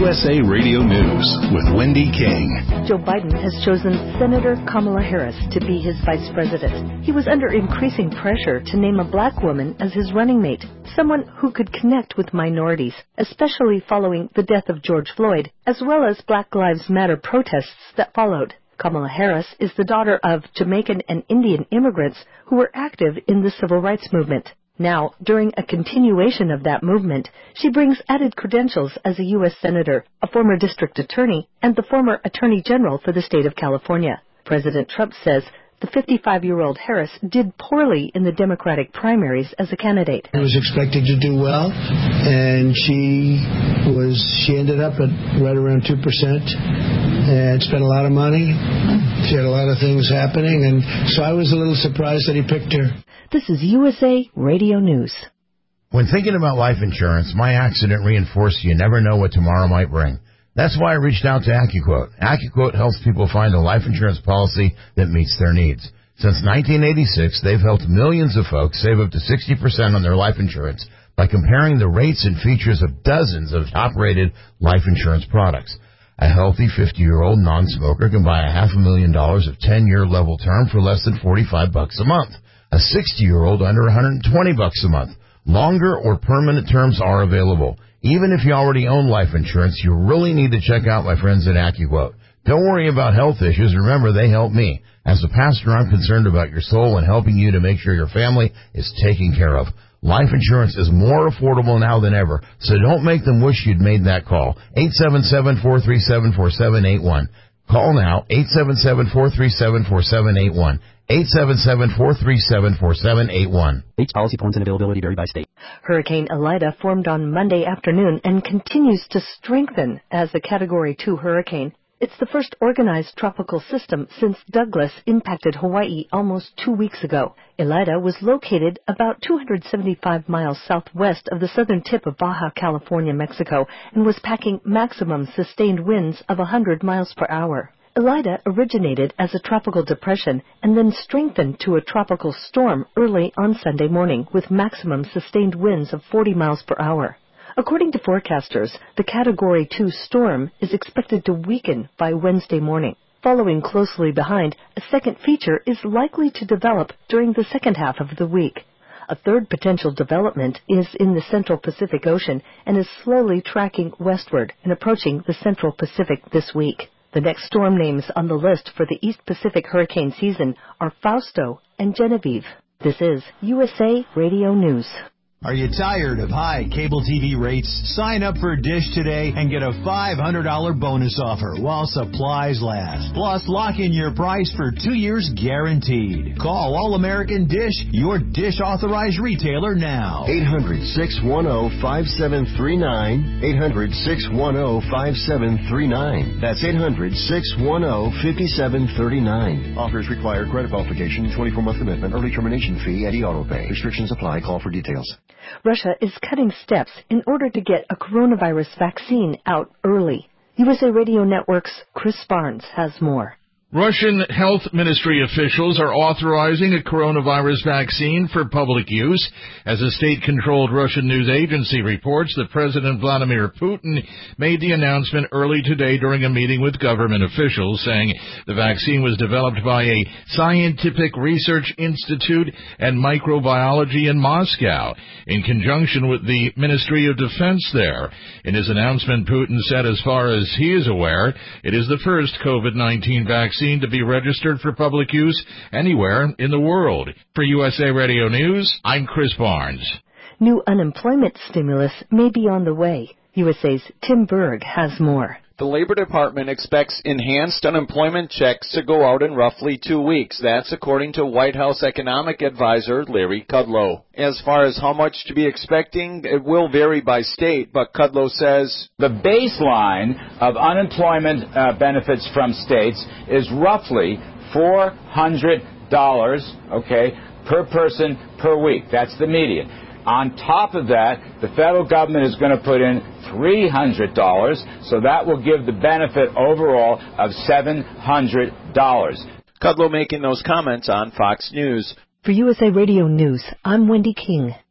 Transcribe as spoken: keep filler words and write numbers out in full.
U S A Radio News with Wendy King. Joe Biden has chosen Senator Kamala Harris to be his vice president. He was under increasing pressure to name a black woman as his running mate, someone who could connect with minorities, especially following the death of George Floyd, as well as Black Lives Matter protests that followed. Kamala Harris is the daughter of Jamaican and Indian immigrants who were active in the civil rights movement. Now, during a continuation of that movement, she brings added credentials as a U S Senator, a former district attorney, and the former Attorney General for the state of California. President Trump says the fifty-five-year-old Harris did poorly in the Democratic primaries as a candidate. She was expected to do well, and she was she ended up at right around two percent and spent a lot of money. She had a lot of things happening, and so I was a little surprised that he picked her. This is U S A Radio News. When thinking about life insurance, my accident reinforced you never know what tomorrow might bring. That's why I reached out to AccuQuote. AccuQuote helps people find a life insurance policy that meets their needs. Since nineteen eighty-six, they've helped millions of folks save up to sixty percent on their life insurance by comparing the rates and features of dozens of top-rated life insurance products. A healthy fifty-year-old non-smoker can buy a half a million dollars of ten-year level term for less than forty-five bucks a month. A sixty-year-old under one hundred twenty bucks a month. Longer or permanent terms are available. Even if you already own life insurance, you really need to check out my friends at AccuQuote. Don't worry about health issues. Remember, they help me. As a pastor, I'm concerned about your soul and helping you to make sure your family is taken care of. Life insurance is more affordable now than ever, so don't make them wish you'd made that call. eight seven seven, four three seven, four seven eight one. Call now, eight seven seven, four three seven, four seven eight one. eight seven seven, four three seven, four seven eight one. Each policy points and availability vary by state. Hurricane Elida formed on Monday afternoon and continues to strengthen as a Category two hurricane. It's the first organized tropical system since Douglas impacted Hawaii almost two weeks ago. Elida was located about two hundred seventy-five miles southwest of the southern tip of Baja California, Mexico, and was packing maximum sustained winds of one hundred miles per hour. Elida originated as a tropical depression and then strengthened to a tropical storm early on Sunday morning with maximum sustained winds of forty miles per hour. According to forecasters, the Category two storm is expected to weaken by Wednesday morning. Following closely behind, a second feature is likely to develop during the second half of the week. A third potential development is in the Central Pacific Ocean and is slowly tracking westward and approaching the Central Pacific this week. The next storm names on the list for the East Pacific hurricane season are Fausto and Genevieve. This is U S A Radio News. Are you tired of high cable T V rates? Sign up for Dish today and get a five hundred dollars bonus offer while supplies last. Plus, lock in your price for two years guaranteed. Call All-American Dish, your Dish authorized retailer now. eight hundred, six one zero, five seven three nine. eight hundred, six one zero, five seven three nine. That's eight hundred, six one zero, five seven three nine. Offers require credit qualification, twenty-four month commitment, early termination fee, Eddie Auto Pay. Restrictions apply. Call for details. Russia is cutting steps in order to get a coronavirus vaccine out early. U S A Radio Network's Chris Barnes has more. Russian health ministry officials are authorizing a coronavirus vaccine for public use. As a state-controlled Russian news agency reports, that President Vladimir Putin made the announcement early today during a meeting with government officials, saying the vaccine was developed by a scientific research institute and microbiology in Moscow, in conjunction with the Ministry of Defense there. In his announcement, Putin said as far as he is aware, it is the first COVID nineteen vaccine to be registered for public use anywhere in the world. For U S A Radio News, I'm Chris Barnes. New unemployment stimulus may be on the way. U S A's Tim Berg has more. The Labor Department expects enhanced unemployment checks to go out in roughly two weeks. That's according to White House economic advisor Larry Kudlow. As far as how much to be expecting, it will vary by state, but Kudlow says the baseline of unemployment uh, benefits from states is roughly four hundred dollars, okay, per person per week. That's the median. On top of that, the federal government is going to put in three hundred dollars, so that will give the benefit overall of seven hundred dollars. Kudlow making those comments on Fox News. For U S A Radio News, I'm Wendy King.